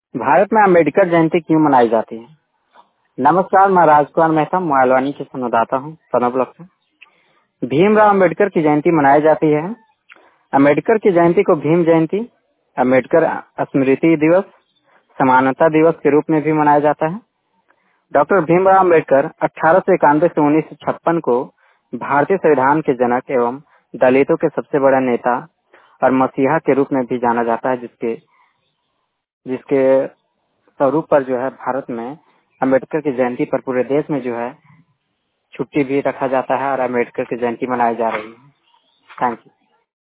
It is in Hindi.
भारत में अम्बेडकर जयंती क्यों मनाई जाती है? नमस्कार, मैं राजकुमार मेहता मोहालवानी के संवाददाता हूँ सना ब्लॉक से। भीमराव अम्बेडकर की जयंती मनाई जाती है। अम्बेडकर की जयंती को भीम जयंती, अम्बेडकर स्मृति दिवस, समानता दिवस के रूप में भी मनाया जाता है। डॉक्टर भीमराव अम्बेडकर 1891 से 1956 को भारतीय संविधान के जनक एवं दलितों के सबसे बड़ा नेता और मसीहा के रूप में भी जाना जाता है, जिसके स्वरूप पर जो है भारत में अम्बेडकर की जयंती पर पूरे देश में जो है छुट्टी भी रखा जाता है और अम्बेडकर की जयंती मनाई जा रही है। Thank you.